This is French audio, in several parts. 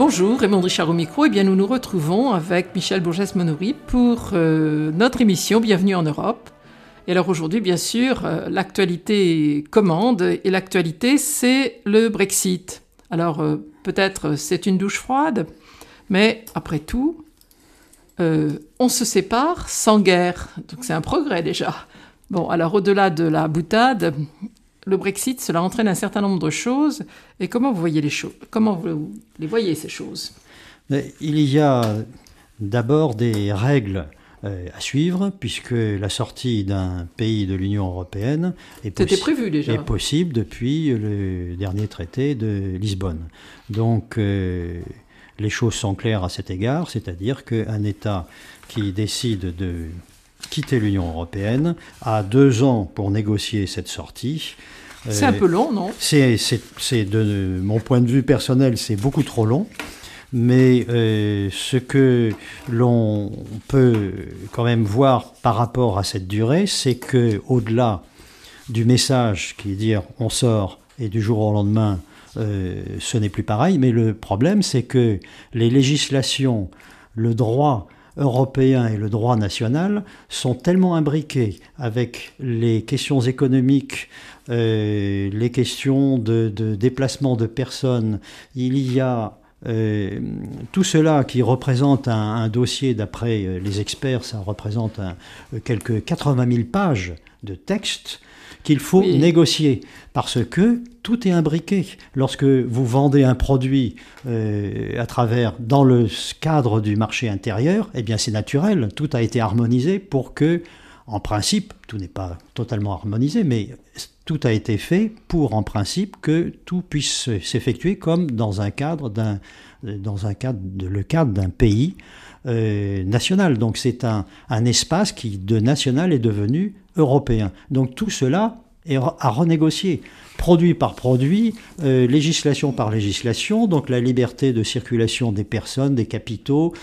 Bonjour, Raymond Richard au micro. Eh bien, nous nous retrouvons avec Michel Bourgès-Monory pour notre émission Bienvenue en Europe. Et alors aujourd'hui, bien sûr, l'actualité commande et l'actualité, c'est le Brexit. Alors peut-être c'est une douche froide, mais après tout, on se sépare sans guerre. Donc c'est un progrès déjà. Bon, alors au-delà de la boutade, le Brexit, cela entraîne un certain nombre de choses. Et comment vous voyez les choses? Comment vous les voyez, ces choses? Il y a d'abord des règles à suivre, puisque la sortie d'un pays de l'Union européenne est possible depuis le dernier traité de Lisbonne. Donc les choses sont claires à cet égard, c'est-à-dire qu'un État qui décide de quitter l'Union européenne a 2 ans pour négocier cette sortie. C'est un peu long, non? C'est de mon point de vue personnel, c'est beaucoup trop long. Mais ce que l'on peut quand même voir par rapport à cette durée, c'est qu'au-delà du message qui est dire on sort et du jour au lendemain, ce n'est plus pareil. Mais le problème, c'est que les législations, le droit européen et le droit national sont tellement imbriqués avec les questions économiques, les questions de déplacement de personnes. Il y a tout cela qui représente un dossier, d'après les experts, ça représente quelques 80 000 pages de texte qu'il faut négocier, parce que tout est imbriqué. Lorsque vous vendez un produit dans le cadre du marché intérieur, eh bien c'est naturel, tout a été harmonisé pour que, en principe, tout n'est pas totalement harmonisé, mais tout a été fait pour, en principe, que tout puisse s'effectuer comme dans le cadre d'un pays national. Donc c'est un espace qui, de national, est devenu européen. Donc tout cela est à renégocier, produit par produit, législation par législation, donc la liberté de circulation des personnes, des capitaux,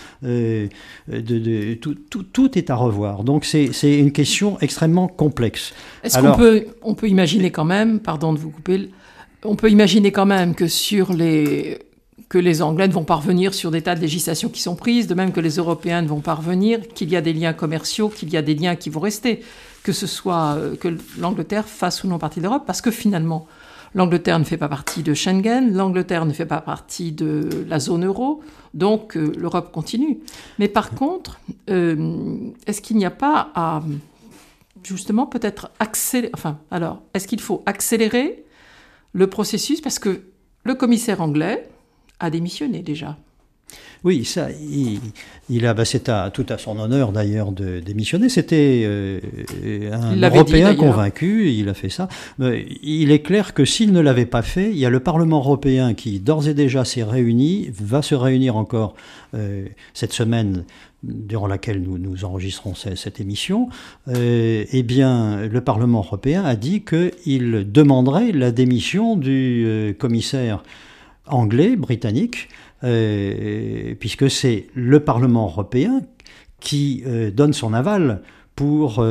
tout est à revoir. Donc c'est une question extrêmement complexe. Est-ce qu'on peut imaginer quand même, pardon de vous couper, on peut imaginer quand même que que les Anglais ne vont pas revenir sur des tas de législations qui sont prises, de même que les Européens ne vont pas revenir, qu'il y a des liens commerciaux, qu'il y a des liens qui vont rester, que ce soit que l'Angleterre fasse ou non partie de l'Europe, parce que finalement, l'Angleterre ne fait pas partie de Schengen, l'Angleterre ne fait pas partie de la zone euro, donc l'Europe continue. Mais par contre, est-ce qu'il n'y a pas à, justement, peut-être accélérer, est-ce qu'il faut accélérer le processus, parce que le commissaire anglais a démissionné déjà. Oui, ça, c'est tout à son honneur d'ailleurs de démissionner. C'était un Européen convaincu, il a fait ça. Mais il est clair que s'il ne l'avait pas fait, il y a le Parlement européen qui d'ores et déjà s'est réuni, va se réunir encore cette semaine durant laquelle nous enregistrons cette émission. Eh bien, le Parlement européen a dit qu'il demanderait la démission du commissaire anglais, britannique, puisque c'est le Parlement européen qui donne son aval pour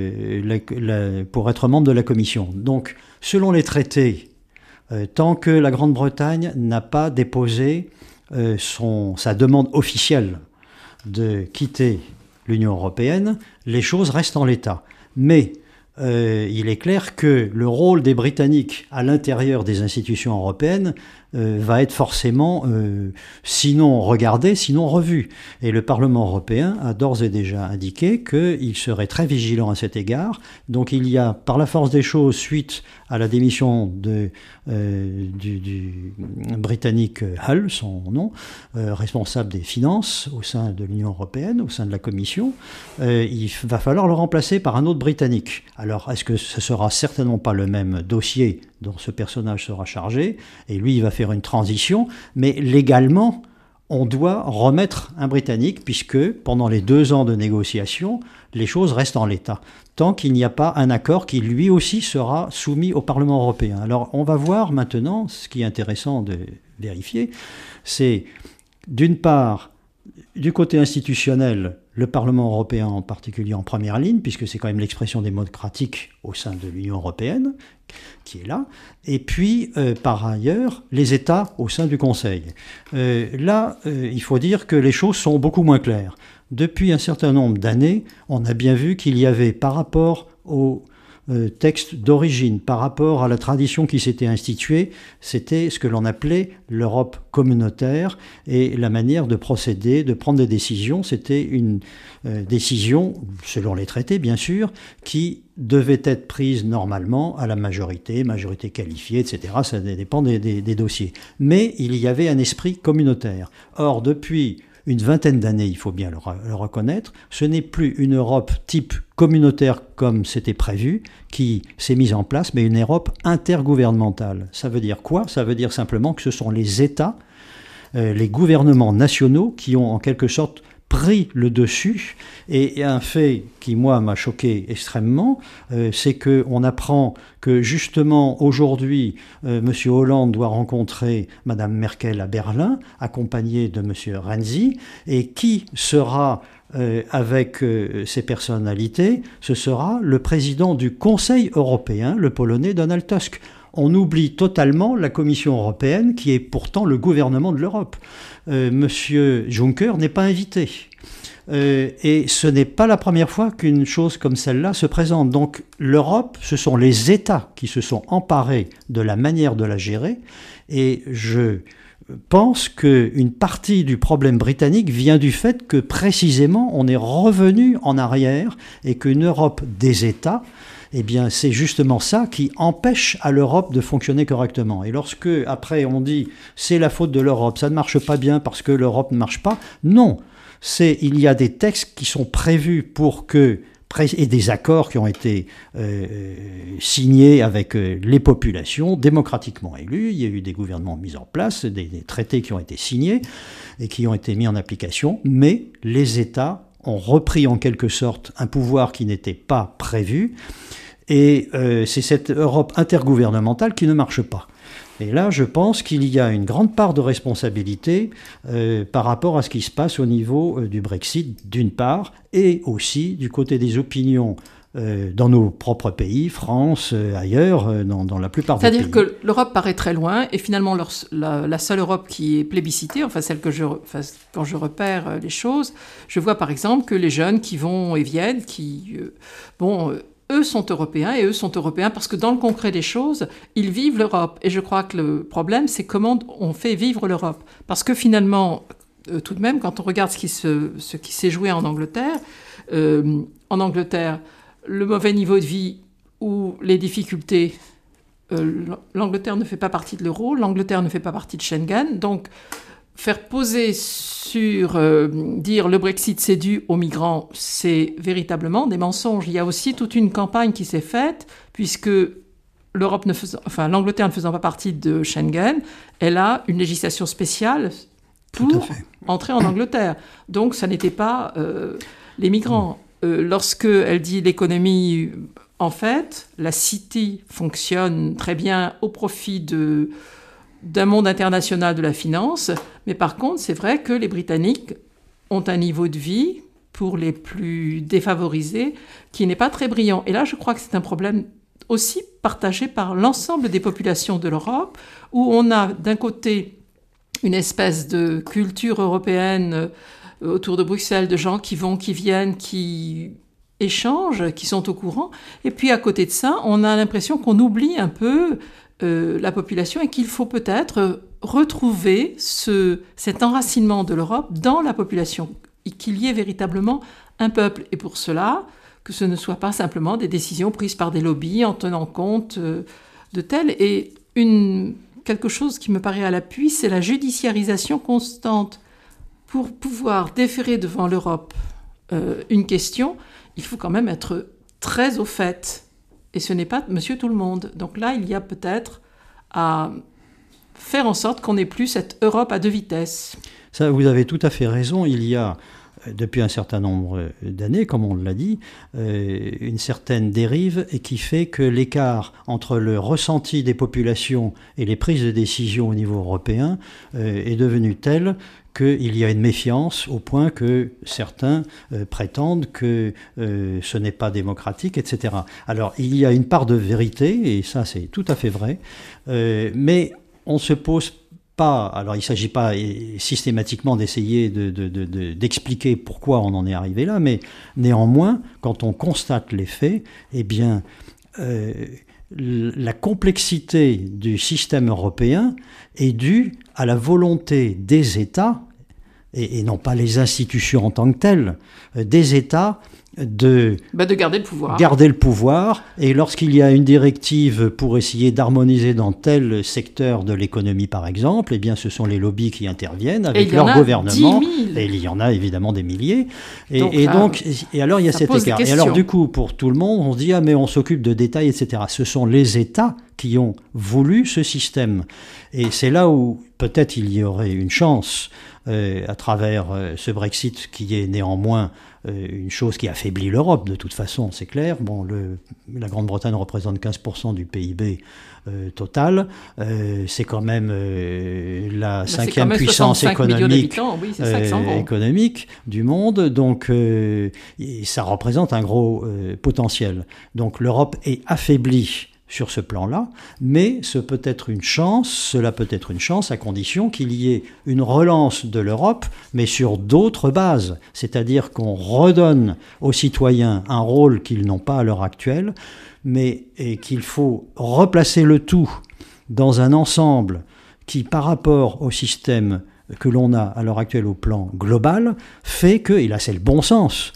être membre de la Commission. Donc, selon les traités, tant que la Grande-Bretagne n'a pas déposé sa demande officielle de quitter l'Union européenne, les choses restent en l'état. Mais il est clair que le rôle des Britanniques à l'intérieur des institutions européennes va être forcément, sinon regardé, sinon revu. Et le Parlement européen a d'ores et déjà indiqué qu'il serait très vigilant à cet égard. Donc il y a, par la force des choses, suite à la démission du Britannique Hull, son nom, responsable des finances au sein de l'Union européenne, au sein de la Commission, il va falloir le remplacer par un autre Britannique. Alors, est-ce que ce sera certainement pas le même dossier dont ce personnage sera chargé, et lui, il va faire une transition, mais légalement, on doit remettre un Britannique, puisque pendant les 2 ans de négociation, les choses restent en l'état, tant qu'il n'y a pas un accord qui lui aussi sera soumis au Parlement européen. Alors, on va voir maintenant, ce qui est intéressant de vérifier, c'est d'une part, du côté institutionnel, le Parlement européen en particulier en première ligne, puisque c'est quand même l'expression démocratique au sein de l'Union européenne qui est là, et puis par ailleurs les États au sein du Conseil. Il faut dire que les choses sont beaucoup moins claires. Depuis un certain nombre d'années, on a bien vu qu'il y avait par rapport au texte d'origine, par rapport à la tradition qui s'était instituée, c'était ce que l'on appelait l'Europe communautaire, et la manière de procéder, de prendre des décisions, c'était une décision, selon les traités bien sûr, qui devait être prise normalement à la majorité qualifiée, etc. Ça dépend des dossiers. Mais il y avait un esprit communautaire. Or, depuis une vingtaine d'années, il faut bien le reconnaître, ce n'est plus une Europe type communautaire comme c'était prévu qui s'est mise en place, mais une Europe intergouvernementale. Ça veut dire quoi ? Ça veut dire simplement que ce sont les États, les gouvernements nationaux qui ont en quelque sorte pris le dessus. Et un fait qui, moi, m'a choqué extrêmement, c'est qu'on apprend que justement aujourd'hui, M. Hollande doit rencontrer Mme Merkel à Berlin, accompagné de M. Renzi, et qui sera avec ces personnalités, ce sera le président du Conseil européen, le Polonais Donald Tusk. On oublie totalement la Commission européenne, qui est pourtant le gouvernement de l'Europe. Monsieur Juncker n'est pas invité. Et ce n'est pas la première fois qu'une chose comme celle-là se présente. Donc l'Europe, ce sont les États qui se sont emparés de la manière de la gérer. Et je pense qu'une partie du problème britannique vient du fait que précisément on est revenu en arrière et qu'une Europe des États, eh bien, c'est justement ça qui empêche à l'Europe de fonctionner correctement. Et lorsque, après, on dit « c'est la faute de l'Europe, ça ne marche pas bien parce que l'Europe ne marche pas », non, il y a des textes qui sont prévus pour que, et des accords qui ont été signés avec les populations, démocratiquement élues. Il y a eu des gouvernements mis en place, des traités qui ont été signés et qui ont été mis en application, mais les États ont repris en quelque sorte un pouvoir qui n'était pas prévu, et c'est cette Europe intergouvernementale qui ne marche pas. Et là, je pense qu'il y a une grande part de responsabilité par rapport à ce qui se passe au niveau du Brexit, d'une part, et aussi du côté des opinions dans nos propres pays, France, ailleurs, dans la plupart des pays. C'est-à-dire que l'Europe paraît très loin, et finalement, la seule Europe qui est plébiscitée, enfin celle que quand je repère les choses, je vois par exemple que les jeunes qui vont et viennent, eux sont européens, et eux sont européens parce que dans le concret des choses, ils vivent l'Europe. Et je crois que le problème, c'est comment on fait vivre l'Europe. Parce que finalement, tout de même, quand on regarde ce qui s'est joué en Angleterre, le mauvais niveau de vie ou les difficultés, l'Angleterre ne fait pas partie de l'euro, l'Angleterre ne fait pas partie de Schengen, donc faire poser sur dire le Brexit c'est dû aux migrants, c'est véritablement des mensonges. Il y a aussi toute une campagne qui s'est faite, puisque l'Angleterre ne faisant pas partie de Schengen, elle a une législation spéciale pour entrer en Angleterre. Donc ça n'était pas les migrants. Lorsque elle dit l'économie, en fait, la City fonctionne très bien au profit d'un monde international de la finance, mais par contre, c'est vrai que les Britanniques ont un niveau de vie, pour les plus défavorisés, qui n'est pas très brillant. Et là, je crois que c'est un problème aussi partagé par l'ensemble des populations de l'Europe, où on a d'un côté une espèce de culture européenne autour de Bruxelles, de gens qui vont, qui viennent, qui échangent, qui sont au courant. Et puis à côté de ça, on a l'impression qu'on oublie un peu la population, et qu'il faut peut-être retrouver cet enracinement de l'Europe dans la population, et qu'il y ait véritablement un peuple. Et pour cela, que ce ne soit pas simplement des décisions prises par des lobbies en tenant compte de telles. Et quelque chose qui me paraît à l'appui, c'est la judiciarisation constante. Pour pouvoir déférer devant l'Europe une question, il faut quand même être très au fait. Et ce n'est pas monsieur tout le monde. Donc là, il y a peut-être à faire en sorte qu'on n'ait plus cette Europe à deux vitesses. Ça, vous avez tout à fait raison. Il y a depuis un certain nombre d'années, comme on l'a dit, une certaine dérive et qui fait que l'écart entre le ressenti des populations et les prises de décision au niveau européen est devenu tel qu'il y a une méfiance au point que certains prétendent que ce n'est pas démocratique, etc. Alors, il y a une part de vérité, et ça c'est tout à fait vrai, mais on ne se pose pas, alors il ne s'agit pas systématiquement d'essayer d'expliquer pourquoi on en est arrivé là, mais néanmoins, quand on constate les faits, eh bien, la complexité du système européen est due à la volonté des États, et non pas les institutions en tant que telles, des États de garder le pouvoir. Garder le pouvoir, et lorsqu'il y a une directive pour essayer d'harmoniser dans tel secteur de l'économie, par exemple, eh bien ce sont les lobbies qui interviennent avec leur gouvernement. Et il y en a évidemment des milliers. Et alors il y a cet écart. Et alors du coup, pour tout le monde, on se dit, ah mais on s'occupe de détails, etc. Ce sont les États qui ont voulu ce système. Et c'est là où peut-être il y aurait une chance à travers ce Brexit qui est néanmoins une chose qui affaiblit l'Europe, de toute façon, c'est clair. Bon, la Grande-Bretagne représente 15% du PIB total. C'est quand même la cinquième puissance économique, économique du monde. Donc, ça représente un gros potentiel. Donc, l'Europe est affaiblie sur ce plan-là, mais cela peut être une chance à condition qu'il y ait une relance de l'Europe, mais sur d'autres bases, c'est-à-dire qu'on redonne aux citoyens un rôle qu'ils n'ont pas à l'heure actuelle, mais qu'il faut replacer le tout dans un ensemble qui, par rapport au système que l'on a à l'heure actuelle au plan global, fait que, et là c'est le bon sens,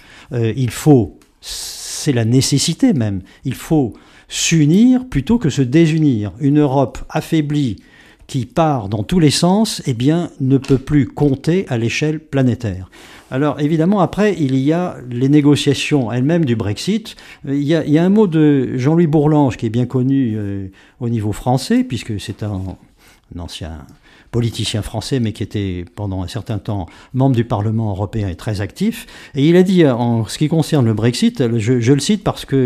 c'est la nécessité même, il faut s'unir plutôt que se désunir. Une Europe affaiblie qui part dans tous les sens, eh bien, ne peut plus compter à l'échelle planétaire. Alors, évidemment, après, il y a les négociations elles-mêmes du Brexit. Il y a un mot de Jean-Louis Bourlange qui est bien connu au niveau français, puisque c'est un ancien politicien français, mais qui était pendant un certain temps membre du Parlement européen et très actif. Et il a dit, en ce qui concerne le Brexit, je le cite parce que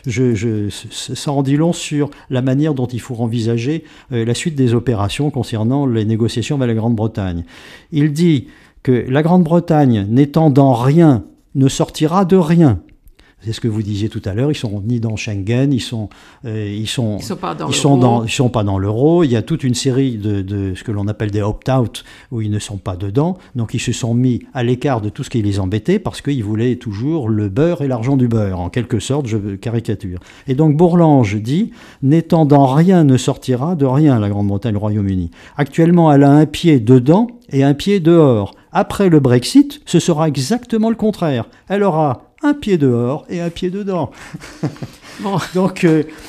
ça en dit long sur la manière dont il faut envisager la suite des opérations concernant les négociations avec la Grande-Bretagne. Il dit que la Grande-Bretagne, n'étant dans rien, ne sortira de rien. C'est ce que vous disiez tout à l'heure, ils sont ni dans Schengen, ils sont pas dans l'euro. Il y a toute une série de ce que l'on appelle des opt-out où ils ne sont pas dedans. Donc ils se sont mis à l'écart de tout ce qui les embêtait parce qu'ils voulaient toujours le beurre et l'argent du beurre, en quelque sorte, je caricature. Et donc Bourlange dit, n'étant dans rien ne sortira de rien la Grande-Bretagne, le Royaume-Uni. Actuellement, elle a un pied dedans et un pied dehors. Après le Brexit, ce sera exactement le contraire. Elle aura un pied dehors et un pied dedans. Bon. Donc,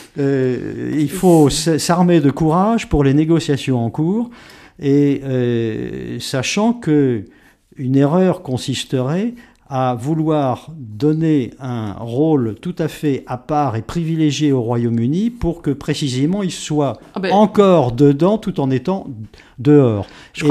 il faut s'armer de courage pour les négociations en cours, et sachant que une erreur consisterait à vouloir donner un rôle tout à fait à part et privilégié au Royaume-Uni pour que précisément il soit encore dedans tout en étant dehors.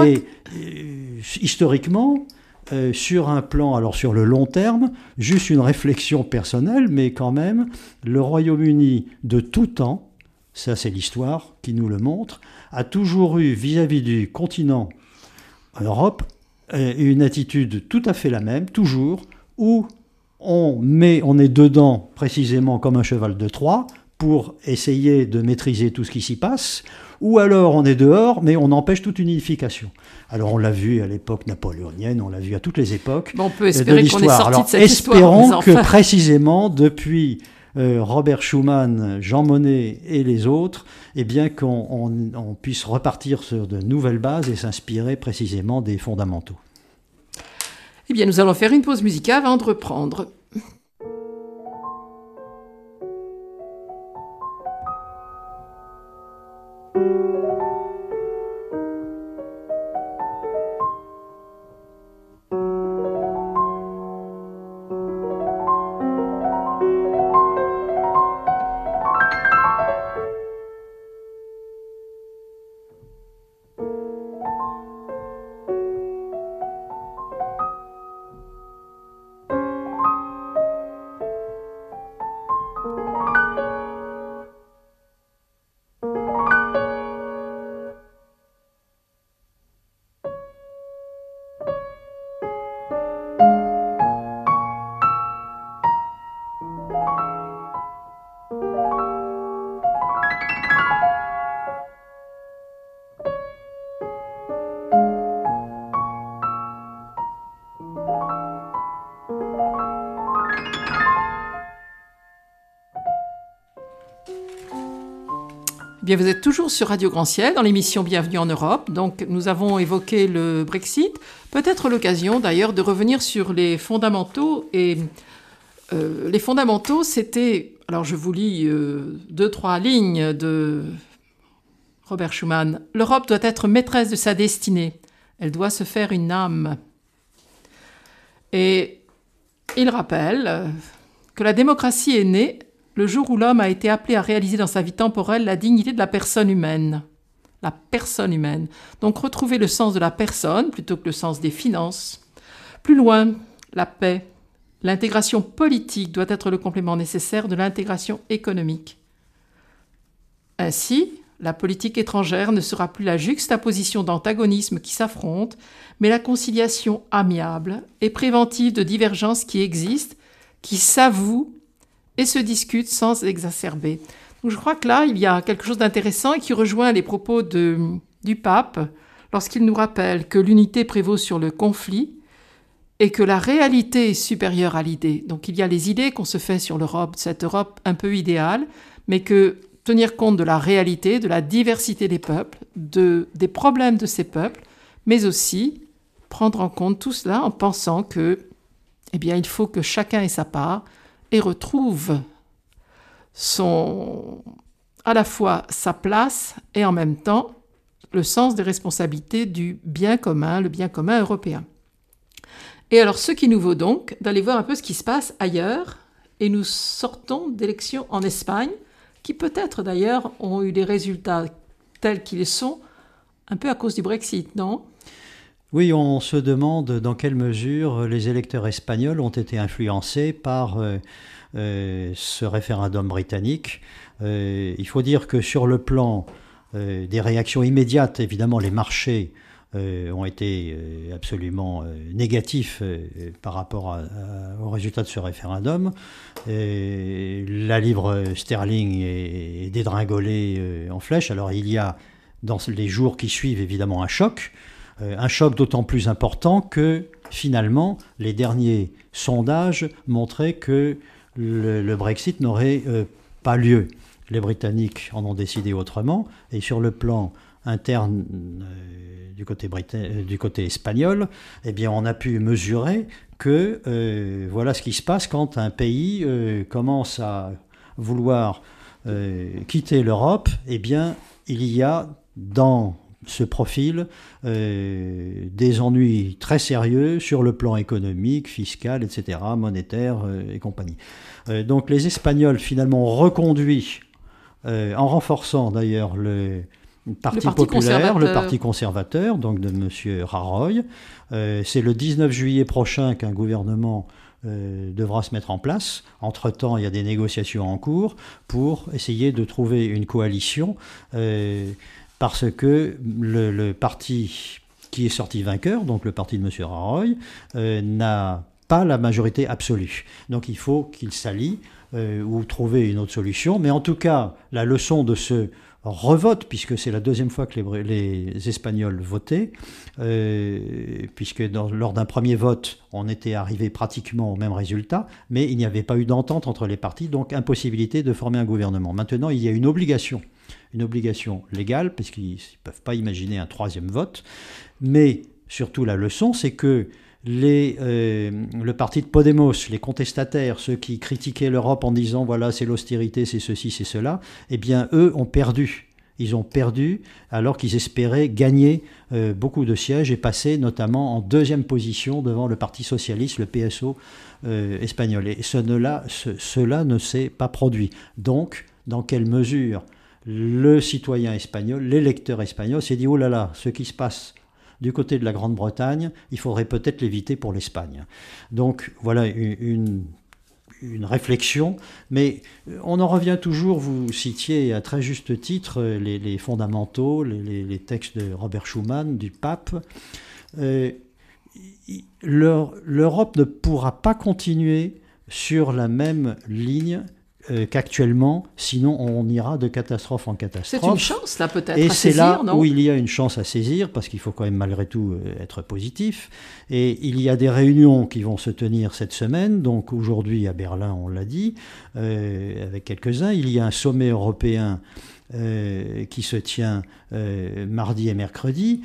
Historiquement, sur un plan, alors sur le long terme, juste une réflexion personnelle, mais quand même, le Royaume-Uni de tout temps, ça c'est l'histoire qui nous le montre, a toujours eu vis-à-vis du continent Europe une attitude tout à fait la même, toujours, où on est dedans précisément comme un cheval de Troie pour essayer de maîtriser tout ce qui s'y passe, ou alors on est dehors, mais on empêche toute unification. Alors on l'a vu à l'époque napoléonienne, on l'a vu à toutes les époques on peut espérer qu'on est sorti de cette espérons histoire. Que précisément depuis Robert Schuman, Jean Monnet et les autres, eh bien qu'on puisse repartir sur de nouvelles bases et s'inspirer précisément des fondamentaux. Eh bien, nous allons faire une pause musicale avant de reprendre. Bien, vous êtes toujours sur Radio Grand-Ciel dans l'émission Bienvenue en Europe. Donc, nous avons évoqué le Brexit. Peut-être l'occasion, d'ailleurs, de revenir sur les fondamentaux. Et les fondamentaux, c'était... Alors, je vous lis 2-3 lignes de Robert Schuman. « L'Europe doit être maîtresse de sa destinée. Elle doit se faire une âme. » Et il rappelle que la démocratie est née le jour où l'homme a été appelé à réaliser dans sa vie temporelle la dignité de la personne humaine. La personne humaine. Donc retrouver le sens de la personne plutôt que le sens des finances. Plus loin, la paix. L'intégration politique doit être le complément nécessaire de l'intégration économique. Ainsi, la politique étrangère ne sera plus la juxtaposition d'antagonismes qui s'affrontent, mais la conciliation amiable et préventive de divergences qui existent, qui s'avouent et se discutent sans exacerber. Donc je crois que là, il y a quelque chose d'intéressant et qui rejoint les propos du pape lorsqu'il nous rappelle que l'unité prévaut sur le conflit et que la réalité est supérieure à l'idée. Donc il y a les idées qu'on se fait sur l'Europe, cette Europe un peu idéale, mais que tenir compte de la réalité, de la diversité des peuples, des problèmes de ces peuples, mais aussi prendre en compte tout cela en pensant que, eh bien, il faut que chacun ait sa part et retrouve à la fois sa place et en même temps le sens des responsabilités du bien commun, le bien commun européen. Et alors, ce qui nous vaut donc d'aller voir un peu ce qui se passe ailleurs, et nous sortons d'élections en Espagne, qui peut-être d'ailleurs ont eu des résultats tels qu'ils sont, un peu à cause du Brexit, non ? Oui, on se demande dans quelle mesure les électeurs espagnols ont été influencés par ce référendum britannique. Il faut dire que sur le plan des réactions immédiates, évidemment, les marchés ont été absolument négatifs par rapport au résultat de ce référendum. La livre sterling est dégringolée en flèche. Alors il y a dans les jours qui suivent évidemment un choc d'autant plus important que finalement les derniers sondages montraient que le Brexit n'aurait pas lieu. Les Britanniques en ont décidé autrement et sur le plan interne du côté espagnol, eh bien on a pu mesurer que voilà ce qui se passe quand un pays commence à vouloir quitter l'Europe. Eh bien il y a dans ce profil des ennuis très sérieux sur le plan économique, fiscal, etc., monétaire et compagnie. Donc les Espagnols finalement ont reconduit, en renforçant d'ailleurs le Parti populaire, le Parti conservateur, donc de M. Rajoy. C'est le 19 juillet prochain qu'un gouvernement devra se mettre en place. Entre-temps, il y a des négociations en cours pour essayer de trouver une coalition parce que le parti qui est sorti vainqueur, donc le parti de M. Rajoy, n'a pas la majorité absolue. Donc il faut qu'il s'allie ou trouver une autre solution. Mais en tout cas, la leçon de ce revote, puisque c'est la deuxième fois que les Espagnols votaient, puisque lors d'un premier vote, on était arrivé pratiquement au même résultat, mais il n'y avait pas eu d'entente entre les partis, donc impossibilité de former un gouvernement. Maintenant, il y a une obligation légale, parce qu'ils ne peuvent pas imaginer un troisième vote, mais surtout la leçon, c'est que le parti de Podemos, les contestataires, ceux qui critiquaient l'Europe en disant voilà c'est l'austérité, c'est ceci, c'est cela, eh bien eux ont perdu. Ils ont perdu alors qu'ils espéraient gagner beaucoup de sièges et passer notamment en deuxième position devant le Parti socialiste, le PSO espagnol. Et cela ne s'est pas produit. Donc, dans quelle mesure le citoyen espagnol, l'électeur espagnol s'est dit oh là là, ce qui se passe du côté de la Grande-Bretagne, il faudrait peut-être l'éviter pour l'Espagne. Donc voilà une réflexion, mais on en revient toujours, vous citiez à très juste titre les fondamentaux, les textes de Robert Schuman, du pape. L'Europe ne pourra pas continuer sur la même ligne qu'actuellement, sinon on ira de catastrophe en catastrophe. C'est une chance là peut-être et à saisir, c'est là non ? où il y a une chance à saisir, parce qu'il faut quand même malgré tout être positif. Et il y a des réunions qui vont se tenir cette semaine, donc aujourd'hui à Berlin on l'a dit, avec quelques-uns. Il y a un sommet européen qui se tient mardi et mercredi.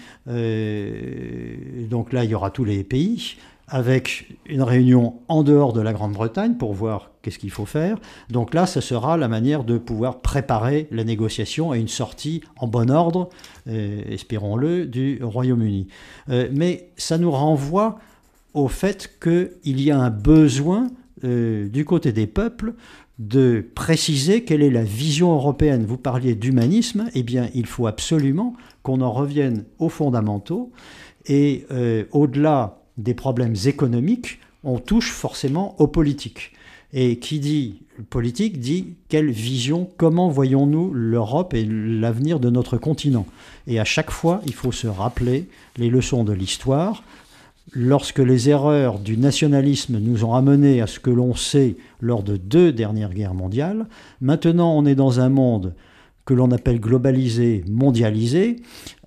Donc là, il y aura tous les pays, avec une réunion en dehors de la Grande-Bretagne pour voir qu'est-ce qu'il faut faire. Donc là, ce sera la manière de pouvoir préparer la négociation à une sortie en bon ordre, espérons-le, du Royaume-Uni. Mais ça nous renvoie au fait qu'il y a un besoin du côté des peuples de préciser quelle est la vision européenne. Vous parliez d'humanisme, eh bien il faut absolument qu'on en revienne aux fondamentaux et au-delà des problèmes économiques, on touche forcément aux politiques. Et qui dit politique dit quelle vision, comment voyons-nous l'Europe et l'avenir de notre continent. Et à chaque fois, il faut se rappeler les leçons de l'histoire. Lorsque les erreurs du nationalisme nous ont amenés à ce que l'on sait lors de 2 dernières guerres mondiales, maintenant on est dans un monde que l'on appelle globalisé, mondialisé.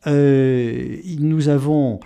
Nous avons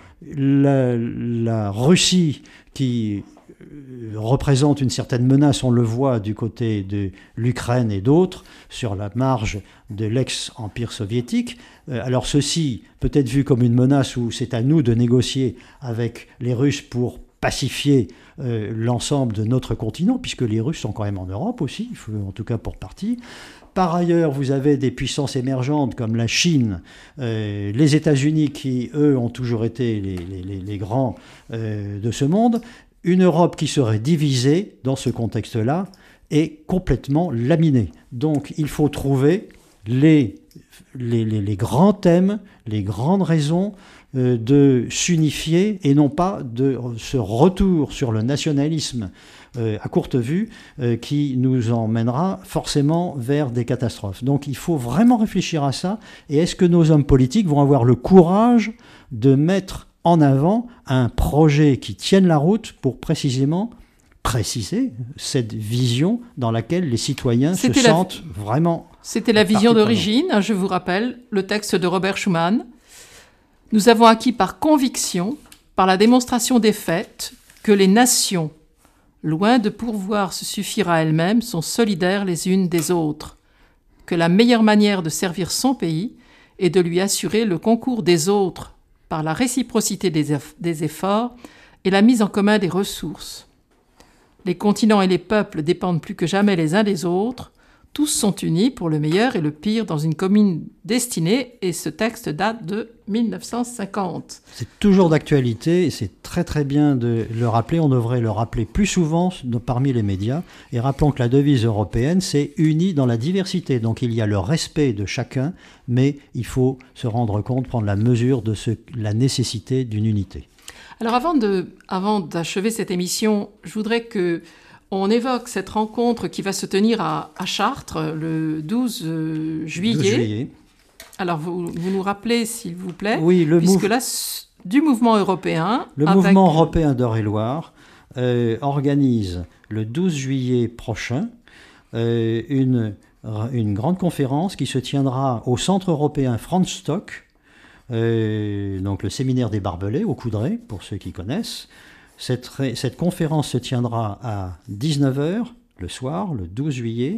la Russie qui représente une certaine menace, on le voit du côté de l'Ukraine et d'autres, sur la marge de l'ex-empire soviétique. Alors ceci peut être vu comme une menace où c'est à nous de négocier avec les Russes pour pacifier l'ensemble de notre continent, puisque les Russes sont quand même en Europe aussi, en tout cas pour partie. Par ailleurs, vous avez des puissances émergentes comme la Chine, les États-Unis qui, eux, ont toujours été les grands de ce monde. Une Europe qui serait divisée dans ce contexte-là est complètement laminée. Donc il faut trouver les grands thèmes, les grandes raisons de s'unifier et non pas de ce retour sur le nationalisme à courte vue qui nous emmènera forcément vers des catastrophes. Donc il faut vraiment réfléchir à ça. Et est-ce que nos hommes politiques vont avoir le courage de mettre en avant un projet qui tienne la route pour précisément préciser cette vision dans laquelle les citoyens se sentent vraiment... C'était la vision d'origine, je vous rappelle, le texte de Robert Schuman. Nous avons acquis par conviction, par la démonstration des faits, que les nations, loin de pourvoir se suffire à elles-mêmes, sont solidaires les unes des autres, que la meilleure manière de servir son pays est de lui assurer le concours des autres par la réciprocité des efforts et la mise en commun des ressources. Les continents et les peuples dépendent plus que jamais les uns des autres. Tous sont unis pour le meilleur et le pire dans une commune destinée, et ce texte date de 1950. C'est toujours d'actualité et c'est très très bien de le rappeler. On devrait le rappeler plus souvent parmi les médias. Et rappelons que la devise européenne, c'est « unis dans la diversité ». Donc il y a le respect de chacun, mais il faut se rendre compte, prendre la mesure de la nécessité d'une unité. Alors avant d'achever cette émission, je voudrais qu'on évoque cette rencontre qui va se tenir à Chartres le 12 juillet. Alors vous nous rappelez, s'il vous plaît, oui, puisque là, du mouvement européen... Le mouvement européen d'Eure-et-Loir organise le 12 juillet prochain une grande conférence qui se tiendra au Centre européen Franz Stock, donc le séminaire des Barbelés au Coudray, pour ceux qui connaissent. Cette conférence se tiendra à 19h le soir, le 12 juillet.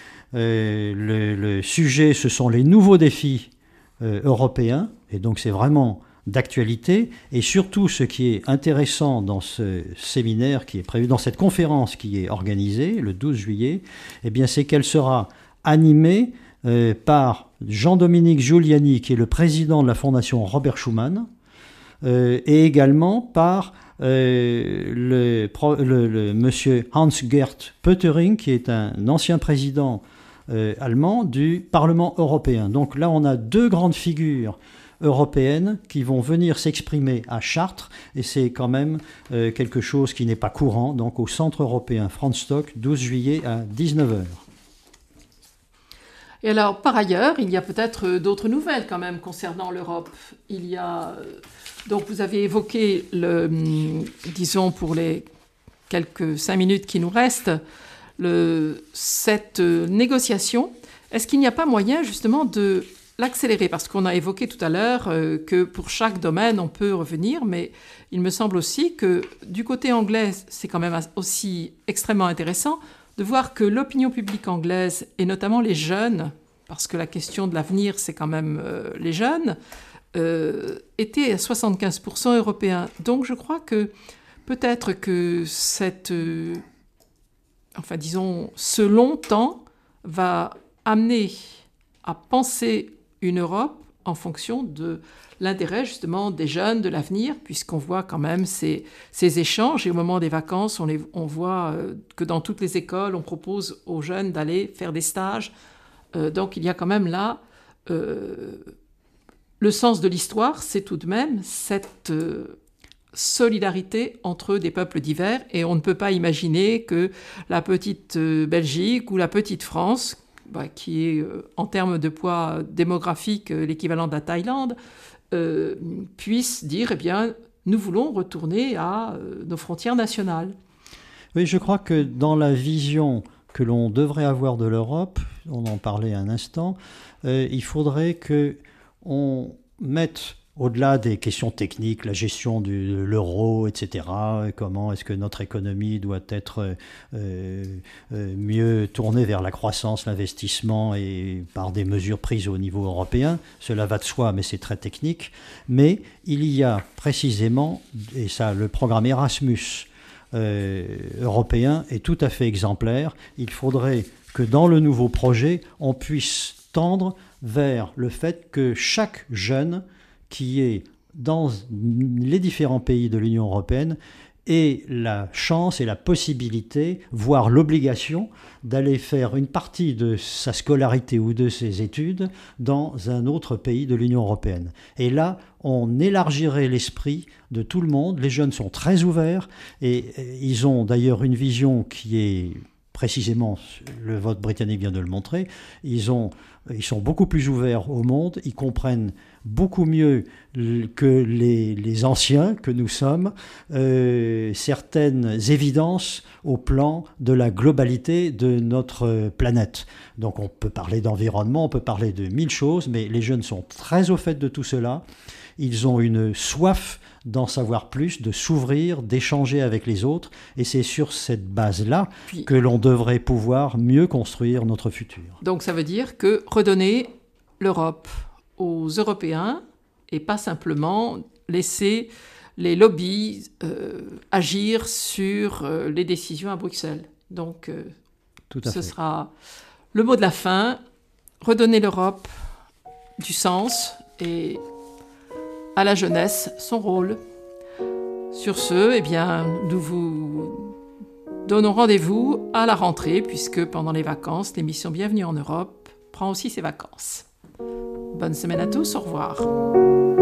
Le sujet, ce sont les nouveaux défis européens, et donc c'est vraiment d'actualité. Et surtout, ce qui est intéressant dans ce séminaire qui est prévu, dans cette conférence qui est organisée le 12 juillet, eh bien, c'est qu'elle sera animée par Jean-Dominique Giuliani, qui est le président de la Fondation Robert Schuman, et également par le monsieur Hans-Gert Pöttering, qui est un ancien président allemand du Parlement européen. Donc là, on a 2 grandes figures européennes qui vont venir s'exprimer à Chartres, et c'est quand même quelque chose qui n'est pas courant, donc au Centre européen Franz Stock, 12 juillet à 19h. Et alors, par ailleurs, il y a peut-être d'autres nouvelles quand même concernant l'Europe. Il y a... Donc, vous avez évoqué, disons, pour les quelques 5 minutes qui nous restent, cette négociation. Est-ce qu'il n'y a pas moyen, justement, de l'accélérer? Parce qu'on a évoqué tout à l'heure que pour chaque domaine, on peut revenir, mais il me semble aussi que du côté anglais, c'est quand même aussi extrêmement intéressant de voir que l'opinion publique anglaise, et notamment les jeunes, parce que la question de l'avenir, c'est quand même les jeunes, était à 75% européen. Donc je crois que peut-être que ce long temps va amener à penser une Europe en fonction de l'intérêt justement des jeunes, de l'avenir, puisqu'on voit quand même ces échanges. Et au moment des vacances, on voit que dans toutes les écoles, on propose aux jeunes d'aller faire des stages. Donc il y a quand même là... le sens de l'histoire, c'est tout de même cette solidarité entre des peuples divers. Et on ne peut pas imaginer que la petite Belgique ou la petite France, qui est en termes de poids démographique l'équivalent de la Thaïlande, puisse dire, eh bien, nous voulons retourner à nos frontières nationales. Oui, je crois que dans la vision que l'on devrait avoir de l'Europe, on en parlait un instant, il faudrait qu'on mette au-delà des questions techniques, la gestion de l'euro, etc., comment est-ce que notre économie doit être mieux tournée vers la croissance, l'investissement et par des mesures prises au niveau européen. Cela va de soi, mais c'est très technique. Mais il y a précisément, et ça, le programme Erasmus européen est tout à fait exemplaire. Il faudrait que dans le nouveau projet, on puisse tendre vers le fait que chaque jeune qui est dans les différents pays de l'Union européenne ait la chance et la possibilité, voire l'obligation, d'aller faire une partie de sa scolarité ou de ses études dans un autre pays de l'Union européenne. Et là, on élargirait l'esprit de tout le monde. Les jeunes sont très ouverts et ils ont d'ailleurs une vision qui est... Précisément, le vote britannique vient de le montrer, ils sont beaucoup plus ouverts au monde, ils comprennent beaucoup mieux que les anciens que nous sommes certaines évidences au plan de la globalité de notre planète. Donc on peut parler d'environnement, on peut parler de mille choses, mais les jeunes sont très au fait de tout cela. Ils ont une soif d'en savoir plus, de s'ouvrir, d'échanger avec les autres. Et c'est sur cette base-là que l'on devrait pouvoir mieux construire notre futur. Donc ça veut dire que redonner l'Europe aux Européens et pas simplement laisser les lobbies agir sur les décisions à Bruxelles. Donc ce sera le mot de la fin, redonner l'Europe du sens et à la jeunesse son rôle. Sur ce, eh bien, nous vous donnons rendez-vous à la rentrée, puisque pendant les vacances, l'émission Bienvenue en Europe prend aussi ses vacances. Bonne semaine à tous, au revoir.